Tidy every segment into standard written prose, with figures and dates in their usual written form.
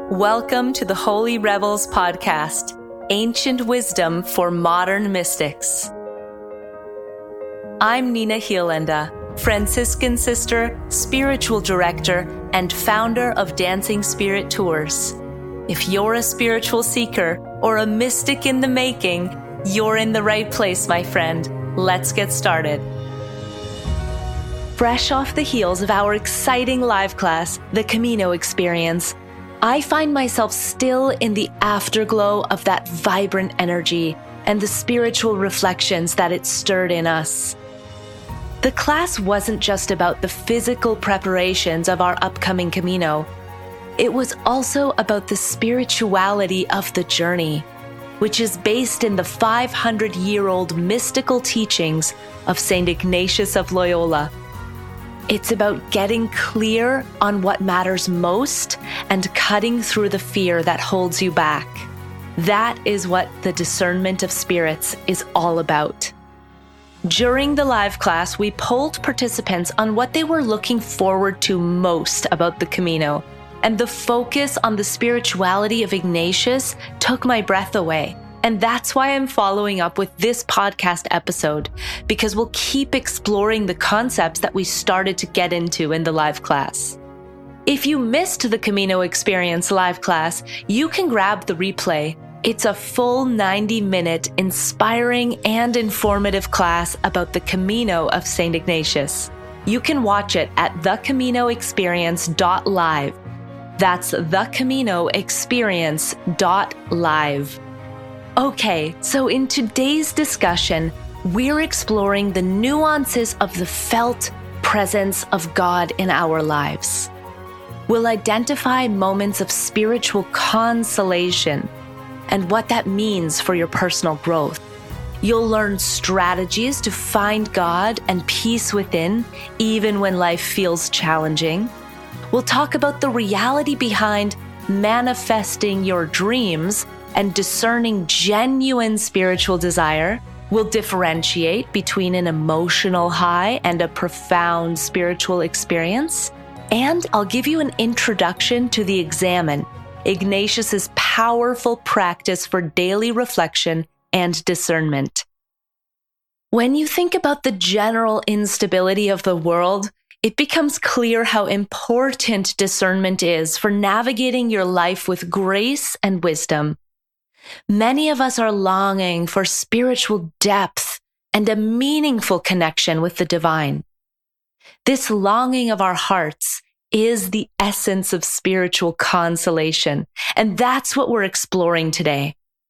Welcome to the Holy Rebels podcast, Ancient Wisdom for Modern Mystics. I'm Nina Hielenda, Franciscan sister, spiritual director, and founder of Dancing Spirit Tours. If you're a spiritual seeker or a mystic in the making, you're in the right place, my friend. Let's get started. Fresh off the heels of our exciting live class, The Camino Experience, I find myself still in the afterglow of that vibrant energy and the spiritual reflections that it stirred in us. The class wasn't just about the physical preparations of our upcoming Camino. It was also about the spirituality of the journey, which is based in the 500-year-old mystical teachings of St. Ignatius of Loyola. It's about getting clear on what matters most and cutting through the fear that holds you back. That is what the discernment of spirits is all about. During the live class, we polled participants on what they were looking forward to most about the Camino, and the focus on the spirituality of Ignatius took my breath away. And that's why I'm following up with this podcast episode, because we'll keep exploring the concepts that we started to get into in the live class. If you missed the Camino Experience live class, you can grab the replay. It's a full 90-minute inspiring and informative class about the Camino of St. Ignatius. You can watch it at thecaminoexperience.live. That's thecaminoexperience.live. Okay, so in today's discussion, we're exploring the nuances of the felt presence of God in our lives. We'll identify moments of spiritual consolation and what that means for your personal growth. You'll learn strategies to find God and peace within, even when life feels challenging. We'll talk about the reality behind manifesting your dreams and discerning genuine spiritual desire. Will differentiate between an emotional high and a profound spiritual experience. And I'll give you an introduction to the Examen, Ignatius's powerful practice for daily reflection and discernment. When you think about the general instability of the world, it becomes clear how important discernment is for navigating your life with grace and wisdom. Many of us are longing for spiritual depth and a meaningful connection with the divine. This longing of our hearts is the essence of spiritual consolation, and that's what we're exploring today.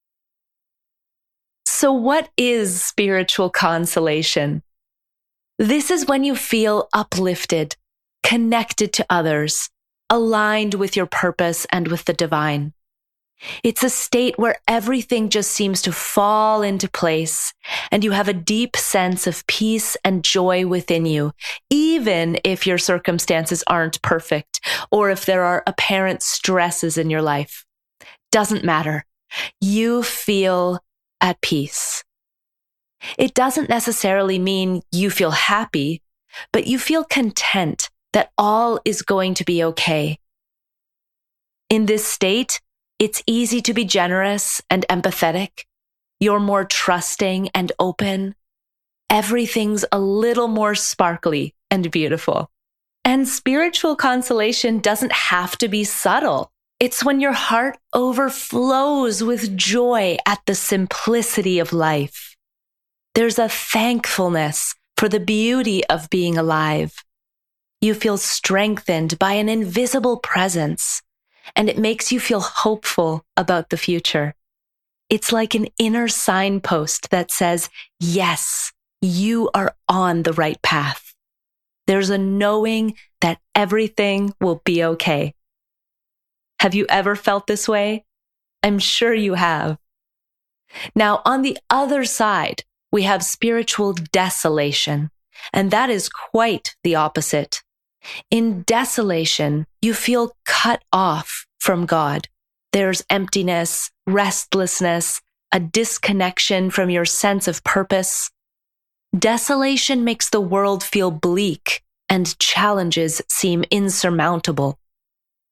So what is spiritual consolation? This is when you feel uplifted, connected to others, aligned with your purpose and with the divine. It's a state where everything just seems to fall into place, and you have a deep sense of peace and joy within you, even if your circumstances aren't perfect or if there are apparent stresses in your life. Doesn't matter. You feel at peace. It doesn't necessarily mean you feel happy, but you feel content that all is going to be okay. In this state, it's easy to be generous and empathetic. You're more trusting and open. Everything's a little more sparkly and beautiful. And spiritual consolation doesn't have to be subtle. It's when your heart overflows with joy at the simplicity of life. There's a thankfulness for the beauty of being alive. You feel strengthened by an invisible presence, and it makes you feel hopeful about the future. It's like an inner signpost that says, yes, you are on the right path. There's a knowing that everything will be okay. Have you ever felt this way? I'm sure you have. Now, on the other side, we have spiritual desolation, and that is quite the opposite. In desolation, you feel cut off from God. There's emptiness, restlessness, a disconnection from your sense of purpose. Desolation makes the world feel bleak and challenges seem insurmountable.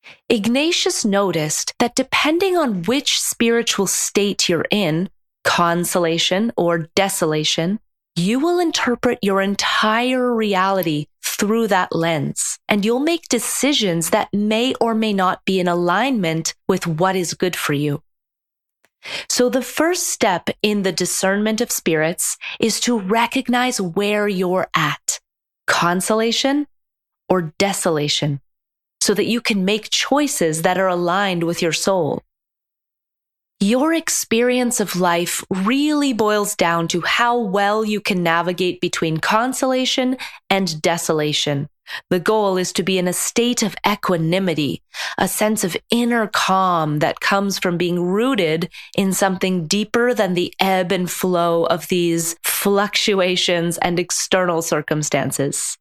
Ignatius noticed that depending on which spiritual state you're in, consolation or desolation, you will interpret your entire reality through that lens, and you'll make decisions that may or may not be in alignment with what is good for you. So the first step in the discernment of spirits is to recognize where you're at, consolation or desolation, so that you can make choices that are aligned with your soul. Your experience of life really boils down to how well you can navigate between consolation and desolation. The goal is to be in a state of equanimity, a sense of inner calm that comes from being rooted in something deeper than the ebb and flow of these fluctuations and external circumstances.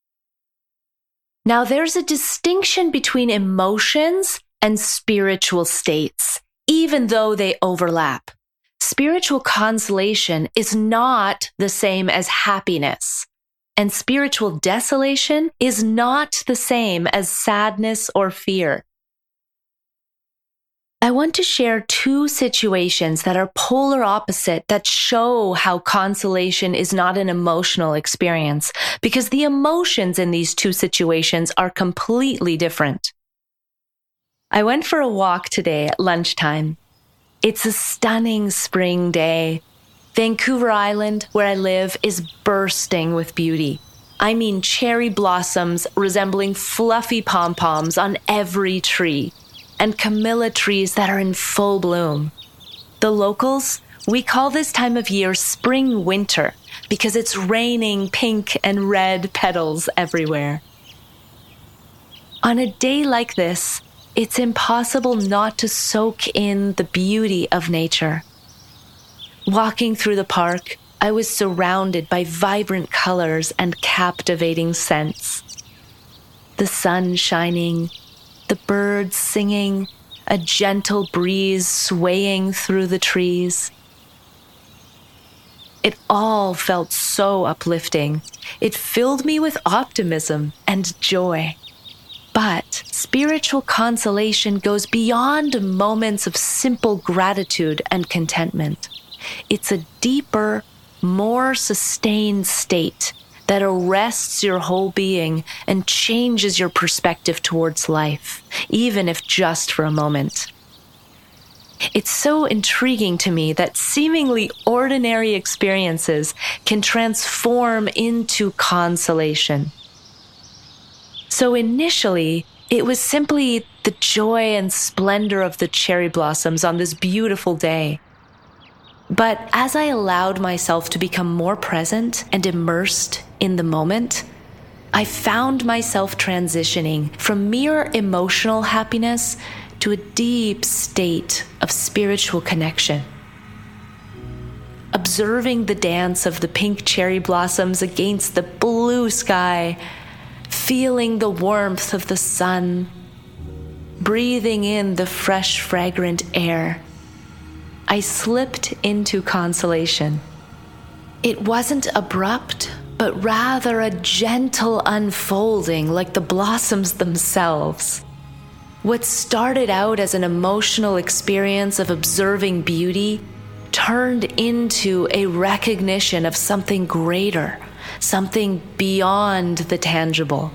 Now, there's a distinction between emotions and spiritual states, even though they overlap. Spiritual consolation is not the same as happiness, and spiritual desolation is not the same as sadness or fear. I want to share two situations that are polar opposite that show how consolation is not an emotional experience, because the emotions in these two situations are completely different. I went for a walk today at lunchtime. It's a stunning spring day. Vancouver Island, where I live, is bursting with beauty. I mean cherry blossoms resembling fluffy pom-poms on every tree, and camellia trees that are in full bloom. The locals, we call this time of year spring-winter because it's raining pink and red petals everywhere. On a day like this, it's impossible not to soak in the beauty of nature. Walking through the park, I was surrounded by vibrant colors and captivating scents. The sun shining, the birds singing, a gentle breeze swaying through the trees. It all felt so uplifting. It filled me with optimism and joy. But spiritual consolation goes beyond moments of simple gratitude and contentment. It's a deeper, more sustained state that arrests your whole being and changes your perspective towards life, even if just for a moment. It's so intriguing to me that seemingly ordinary experiences can transform into consolation. So initially, it was simply the joy and splendor of the cherry blossoms on this beautiful day. But as I allowed myself to become more present and immersed in the moment, I found myself transitioning from mere emotional happiness to a deep state of spiritual connection. Observing the dance of the pink cherry blossoms against the blue sky, feeling the warmth of the sun, breathing in the fresh, fragrant air, I slipped into consolation. It wasn't abrupt, but rather a gentle unfolding like the blossoms themselves. What started out as an emotional experience of observing beauty turned into a recognition of something greater, something beyond the tangible.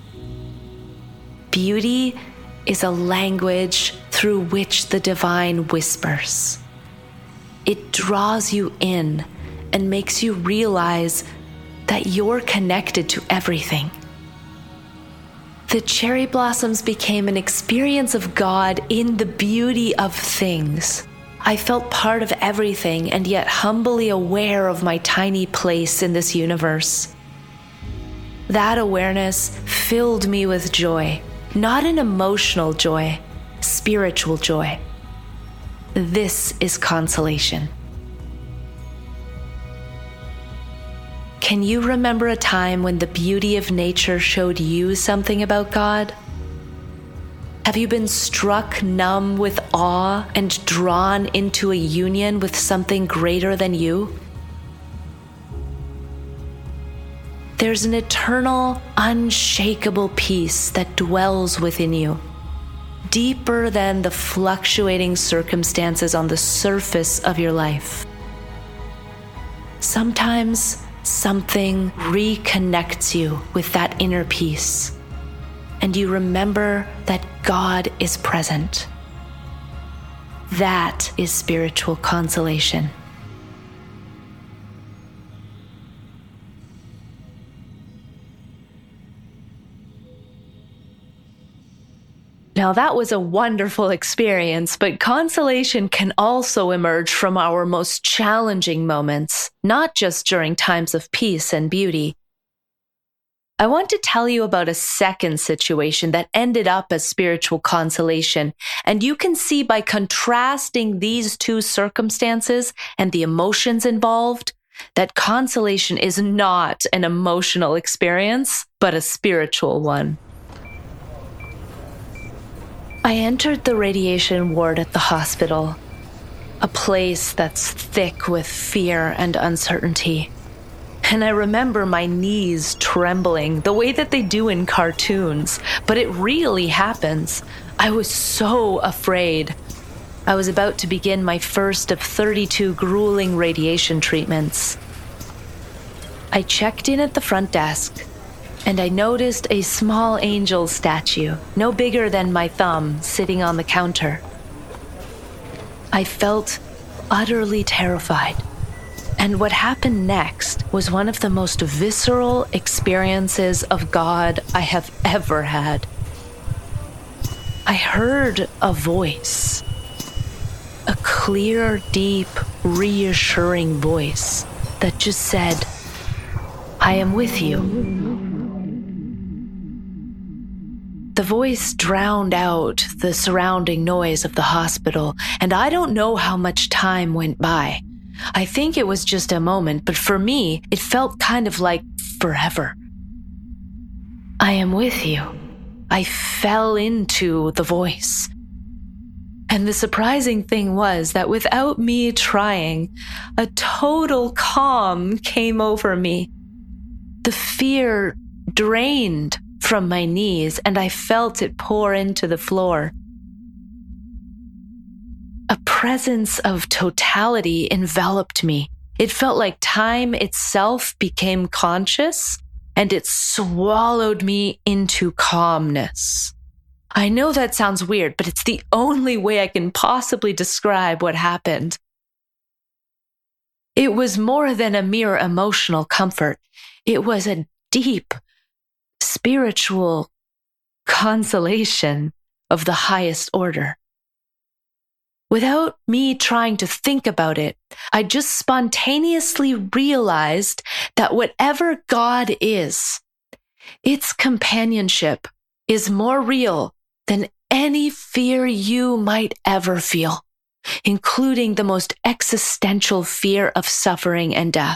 Beauty is a language through which the divine whispers. It draws you in and makes you realize that you're connected to everything. The cherry blossoms became an experience of God in the beauty of things. I felt part of everything and yet humbly aware of my tiny place in this universe. That awareness filled me with joy, not an emotional joy, spiritual joy. This is consolation. Can you remember a time when the beauty of nature showed you something about God? Have you been struck numb with awe and drawn into a union with something greater than you? There's an eternal, unshakable peace that dwells within you. deeper than the fluctuating circumstances on the surface of your life. Sometimes something reconnects you with that inner peace, and you remember that God is present. That is spiritual consolation. Now, that was a wonderful experience, but consolation can also emerge from our most challenging moments, not just during times of peace and beauty. I want to tell you about a second situation that ended up as spiritual consolation, and you can see by contrasting these two circumstances and the emotions involved that consolation is not an emotional experience, but a spiritual one. I entered the radiation ward at the hospital, a place that's thick with fear and uncertainty. And I remember my knees trembling the way that they do in cartoons, but it really happens. I was so afraid. I was about to begin my first of 32 grueling radiation treatments. I checked in at the front desk, and I noticed a small angel statue, no bigger than my thumb, sitting on the counter. I felt utterly terrified, and what happened next was one of the most visceral experiences of God I have ever had. I heard a voice, a clear, deep, reassuring voice that just said, "I am with you." The voice drowned out the surrounding noise of the hospital, and I don't know how much time went by. I think it was just a moment, but for me, it felt kind of like forever. "I am with you." I fell into the voice. And the surprising thing was that without me trying, a total calm came over me. The fear drained from my knees, and I felt it pour into the floor. A presence of totality enveloped me. It felt like time itself became conscious, and it swallowed me into calmness. I know that sounds weird, but it's the only way I can possibly describe what happened. It was more than a mere emotional comfort. It was a deep, spiritual consolation of the highest order. Without me trying to think about it, I just spontaneously realized that whatever God is, its companionship is more real than any fear you might ever feel, including the most existential fear of suffering and death.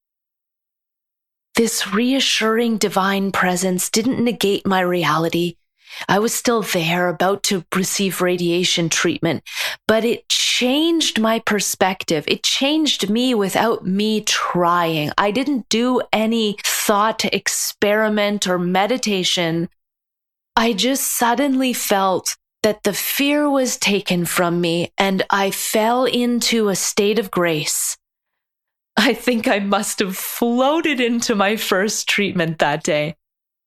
This reassuring divine presence didn't negate my reality. I was still there, about to receive radiation treatment, but it changed my perspective. It changed me without me trying. I didn't do any thought experiment or meditation. I just suddenly felt that the fear was taken from me, and I fell into a state of grace. I think I must have floated into my first treatment that day.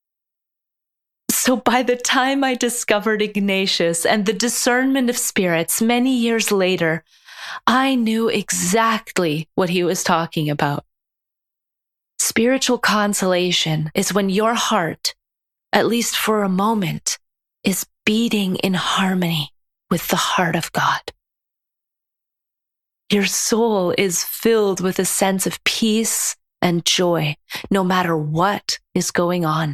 So by the time I discovered Ignatius and the discernment of spirits many years later, I knew exactly what he was talking about. Spiritual consolation is when your heart, at least for a moment, is beating in harmony with the heart of God. Your soul is filled with a sense of peace and joy, no matter what is going on.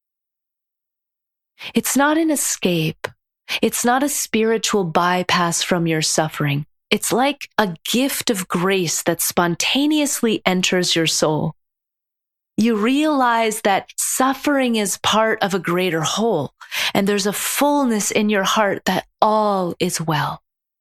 It's not an escape. It's not a spiritual bypass from your suffering. It's like a gift of grace that spontaneously enters your soul. You realize that suffering is part of a greater whole, and there's a fullness in your heart that all is well.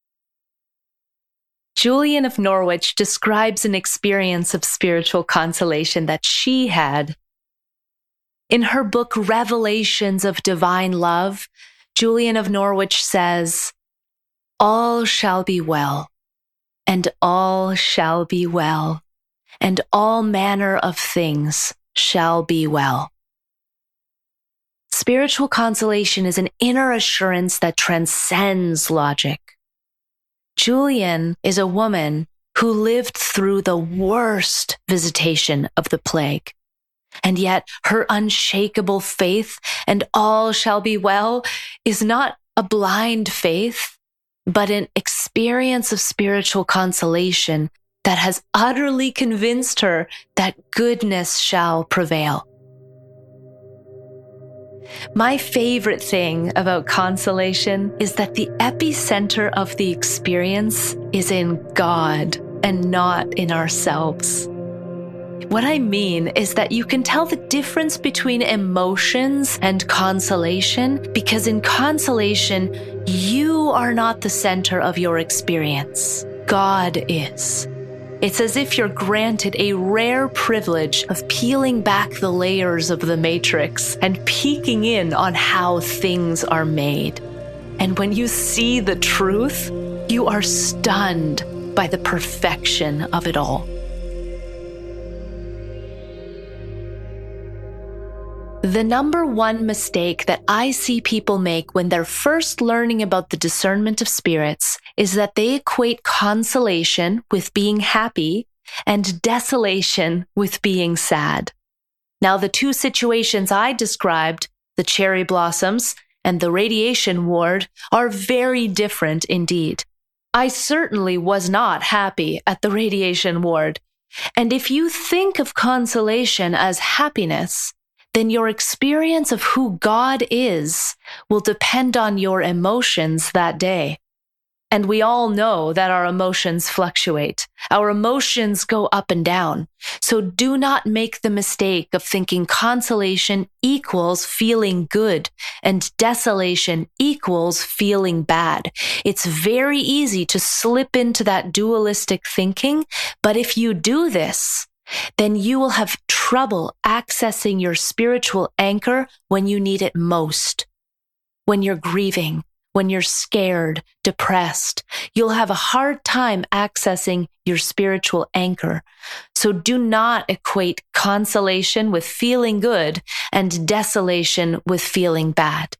Julian of Norwich describes an experience of spiritual consolation that she had. In her book, Revelations of Divine Love, Julian of Norwich says, "All shall be well, and all shall be well, and all manner of things shall be well." Spiritual consolation is an inner assurance that transcends logic. Julian is a woman who lived through the worst visitation of the plague. And yet her unshakable faith and all shall be well is not a blind faith, but an experience of spiritual consolation that has utterly convinced her that goodness shall prevail. My favorite thing about consolation is that the epicenter of the experience is in God and not in ourselves. What I mean is that you can tell the difference between emotions and consolation because in consolation, you are not the center of your experience. God is. It's as if you're granted a rare privilege of peeling back the layers of the matrix and peeking in on how things are made. And when you see the truth, you are stunned by the perfection of it all. The number one mistake that I see people make when they're first learning about the discernment of spirits is that they equate consolation with being happy and desolation with being sad. Now, the two situations I described, the cherry blossoms and the radiation ward, are very different indeed. I certainly was not happy at the radiation ward. And if you think of consolation as happiness, then your experience of who God is will depend on your emotions that day. And we all know that our emotions fluctuate. Our emotions go up and down. So do not make the mistake of thinking consolation equals feeling good and desolation equals feeling bad. It's very easy to slip into that dualistic thinking, but if you do this, then you will have trouble accessing your spiritual anchor when you need it most. When you're grieving, when you're scared, depressed, you'll have a hard time accessing your spiritual anchor. So do not equate consolation with feeling good and desolation with feeling bad.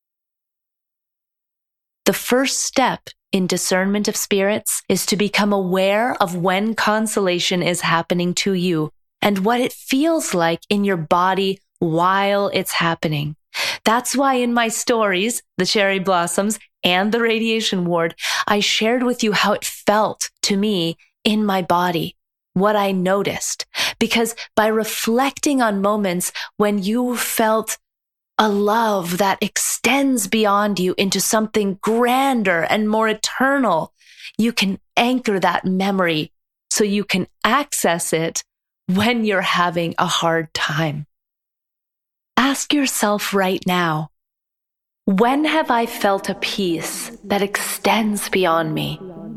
The first step in discernment of spirits is to become aware of when consolation is happening to you and what it feels like in your body while it's happening. That's why in my stories, the cherry blossoms and the radiation ward, I shared with you how it felt to me in my body, what I noticed. Because by reflecting on moments when you felt a love that extends beyond you into something grander and more eternal, you can anchor that memory so you can access it when you're having a hard time. Ask yourself right now, when have I felt a peace that extends beyond me?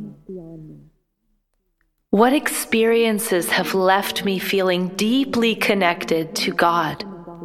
What experiences have left me feeling deeply connected to God?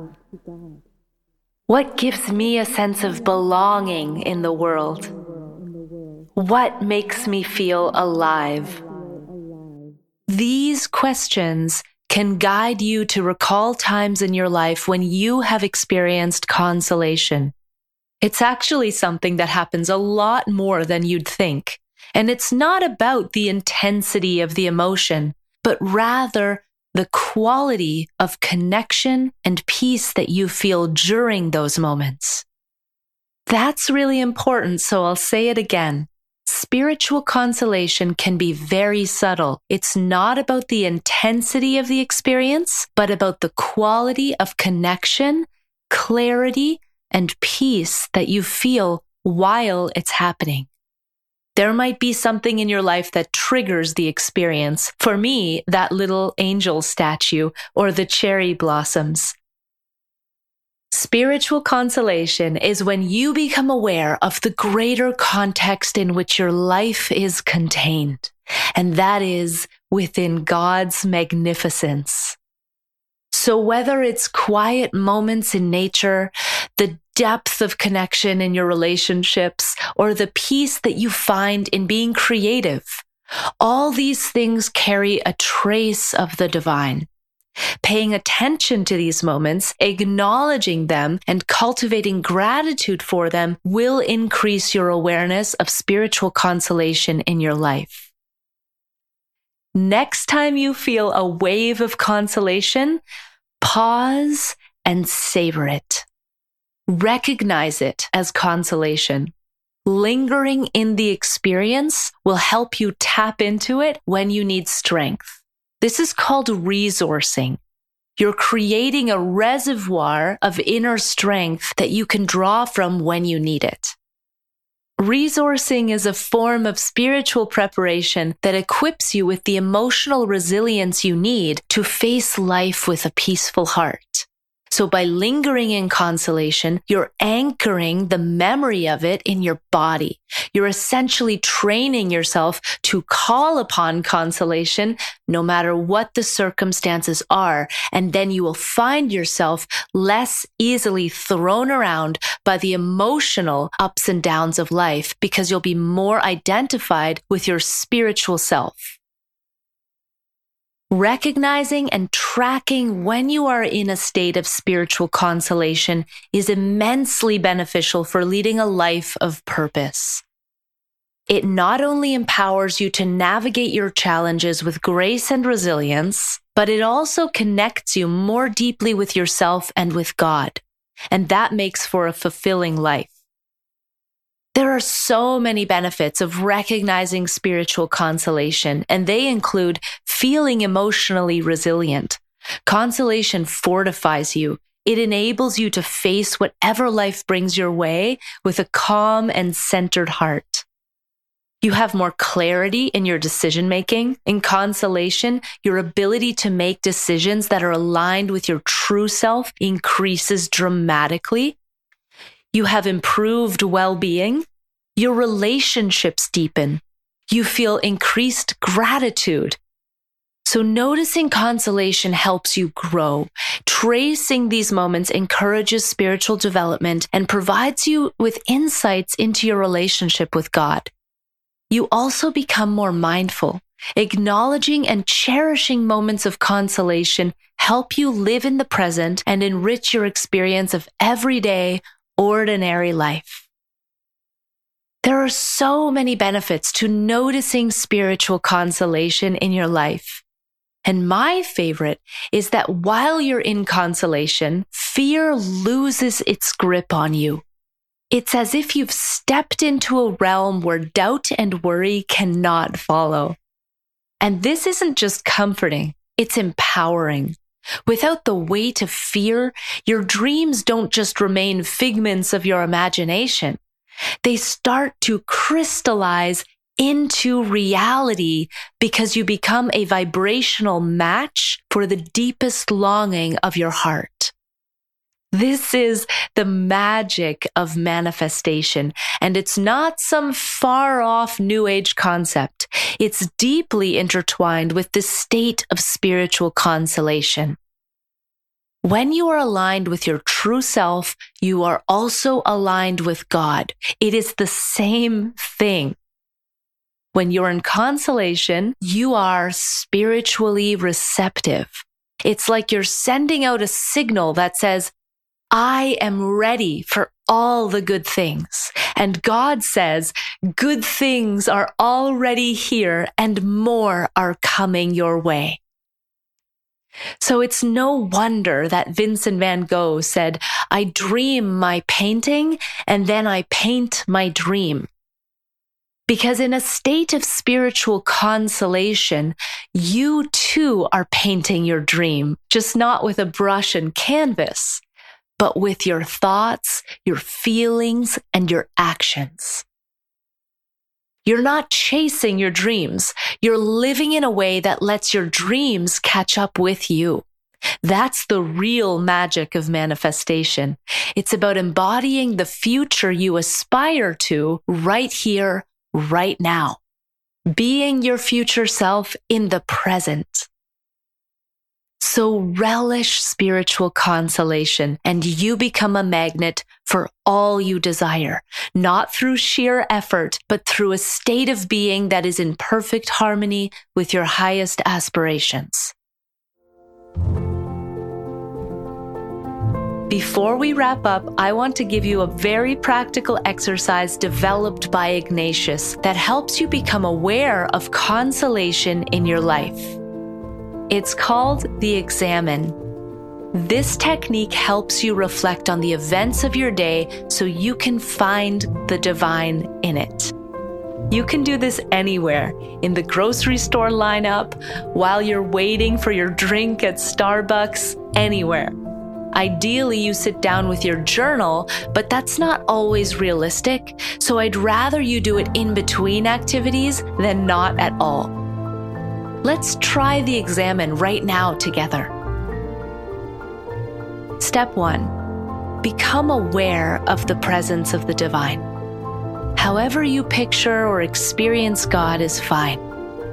What gives me a sense of belonging in the world? What makes me feel alive? These questions can guide you to recall times in your life when you have experienced consolation. It's actually something that happens a lot more than you'd think. And it's not about the intensity of the emotion, but rather the quality of connection and peace that you feel during those moments. That's really important, so I'll say it again. Spiritual consolation can be very subtle. It's not about the intensity of the experience, but about the quality of connection, clarity, and peace that you feel while it's happening. There might be something in your life that triggers the experience. For me, that little angel statue or the cherry blossoms. Spiritual consolation is when you become aware of the greater context in which your life is contained, and that is within God's magnificence. So whether it's quiet moments in nature, the depth of connection in your relationships, or the peace that you find in being creative. All these things carry a trace of the divine. Paying attention to these moments, acknowledging them, and cultivating gratitude for them will increase your awareness of spiritual consolation in your life. Next time you feel a wave of consolation, pause and savor it. Recognize it as consolation. Lingering in the experience will help you tap into it when you need strength. This is called resourcing. You're creating a reservoir of inner strength that you can draw from when you need it. Resourcing is a form of spiritual preparation that equips you with the emotional resilience you need to face life with a peaceful heart. So by lingering in consolation, you're anchoring the memory of it in your body. You're essentially training yourself to call upon consolation no matter what the circumstances are. And then you will find yourself less easily thrown around by the emotional ups and downs of life because you'll be more identified with your spiritual self. Recognizing and tracking when you are in a state of spiritual consolation is immensely beneficial for leading a life of purpose. It not only empowers you to navigate your challenges with grace and resilience, but it also connects you more deeply with yourself and with God. And that makes for a fulfilling life. There are so many benefits of recognizing spiritual consolation, and they include feeling emotionally resilient. Consolation fortifies you. It enables you to face whatever life brings your way with a calm and centered heart. You have more clarity in your decision-making. In consolation, your ability to make decisions that are aligned with your true self increases dramatically. You have improved well-being. Your relationships deepen. You feel increased gratitude. So noticing consolation helps you grow. Tracing these moments encourages spiritual development and provides you with insights into your relationship with God. You also become more mindful. Acknowledging and cherishing moments of consolation help you live in the present and enrich your experience of everyday, ordinary life. There are so many benefits to noticing spiritual consolation in your life. And my favorite is that while you're in consolation, fear loses its grip on you. It's as if you've stepped into a realm where doubt and worry cannot follow. And this isn't just comforting, it's empowering. Without the weight of fear, your dreams don't just remain figments of your imagination. They start to crystallize into reality because you become a vibrational match for the deepest longing of your heart. This is the magic of manifestation, and it's not some far-off New Age concept. It's deeply intertwined with the state of spiritual consolation. When you are aligned with your true self, you are also aligned with God. It is the same thing. When you're in consolation, you are spiritually receptive. It's like you're sending out a signal that says, I am ready for all the good things. And God says, good things are already here and more are coming your way. So it's no wonder that Vincent van Gogh said, I dream my painting and then I paint my dream. Because in a state of spiritual consolation, you too are painting your dream, just not with a brush and canvas, but with your thoughts, your feelings, and your actions. You're not chasing your dreams. You're living in a way that lets your dreams catch up with you. That's the real magic of manifestation. It's about embodying the future you aspire to right here, right now. Being your future self in the present. So relish spiritual consolation and you become a magnet for all you desire, not through sheer effort, but through a state of being that is in perfect harmony with your highest aspirations. Before we wrap up, I want to give you a very practical exercise developed by Ignatius that helps you become aware of consolation in your life. It's called the Examen. This technique helps you reflect on the events of your day so you can find the divine in it. You can do this anywhere, in the grocery store lineup, while you're waiting for your drink at Starbucks, anywhere. Ideally, you sit down with your journal, but that's not always realistic, so I'd rather you do it in between activities than not at all. Let's try the Examen right now together. Step 1. Become aware of the presence of the divine. However you picture or experience God is fine.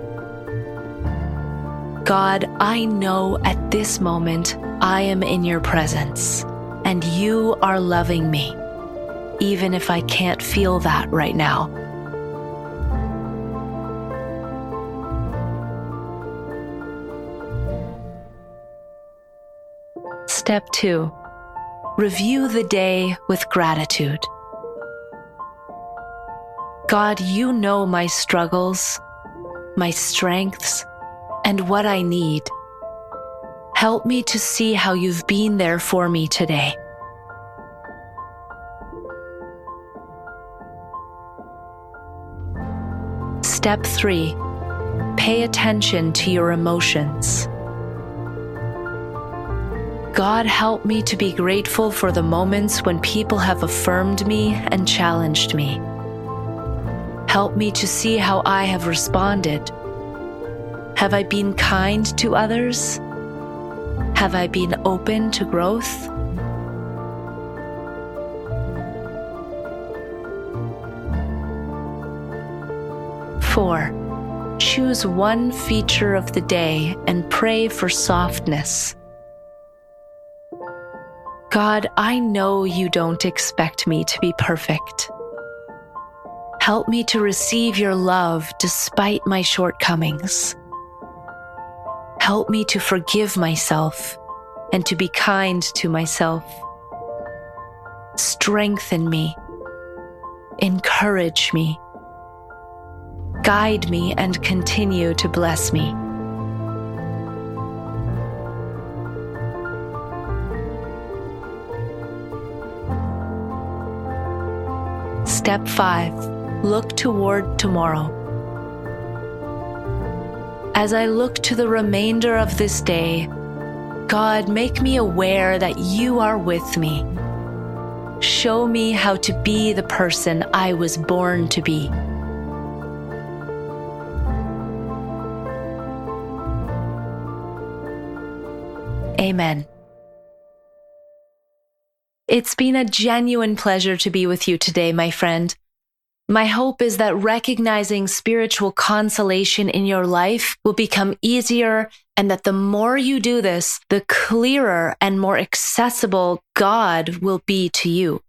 God, I know at this moment I am in your presence, and you are loving me, even if I can't feel that right now. Step 2. Review the day with gratitude. God, you know my struggles, my strengths, and what I need. Help me to see how you've been there for me today. Step 3. Pay attention to your emotions. God, help me to be grateful for the moments when people have affirmed me and challenged me. Help me to see how I have responded. Have I been kind to others? Have I been open to growth? Four, choose one feature of the day and pray for softness. God, I know you don't expect me to be perfect. Help me to receive your love despite my shortcomings. Help me to forgive myself and to be kind to myself. Strengthen me. Encourage me. Guide me and continue to bless me. Step 5. Look toward tomorrow. As I look to the remainder of this day, God, make me aware that you are with me. Show me how to be the person I was born to be. Amen. It's been a genuine pleasure to be with you today, my friend. My hope is that recognizing spiritual consolation in your life will become easier, and that the more you do this, the clearer and more accessible God will be to you.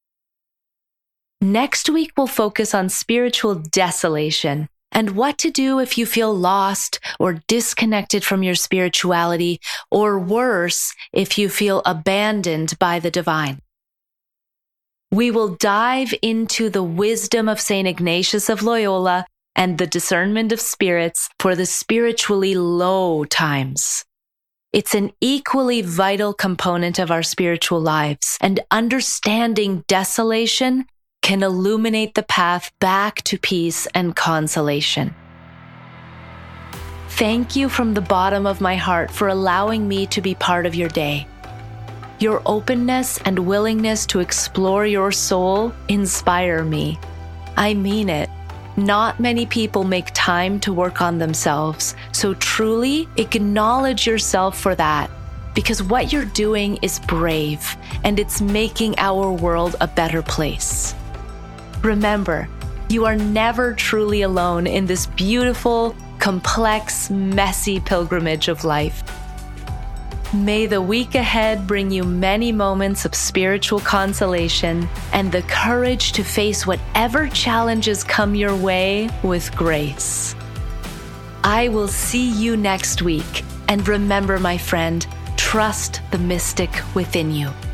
Next week, we'll focus on spiritual desolation and what to do if you feel lost or disconnected from your spirituality, or worse, if you feel abandoned by the divine. We will dive into the wisdom of St. Ignatius of Loyola and the discernment of spirits for the spiritually low times. It's an equally vital component of our spiritual lives, and understanding desolation can illuminate the path back to peace and consolation. Thank you from the bottom of my heart for allowing me to be part of your day. Your openness and willingness to explore your soul inspire me. I mean it. Not many people make time to work on themselves, so truly acknowledge yourself for that, because what you're doing is brave, and it's making our world a better place. Remember, you are never truly alone in this beautiful, complex, messy pilgrimage of life. May the week ahead bring you many moments of spiritual consolation and the courage to face whatever challenges come your way with grace. I will see you next week. And remember, my friend, trust the mystic within you.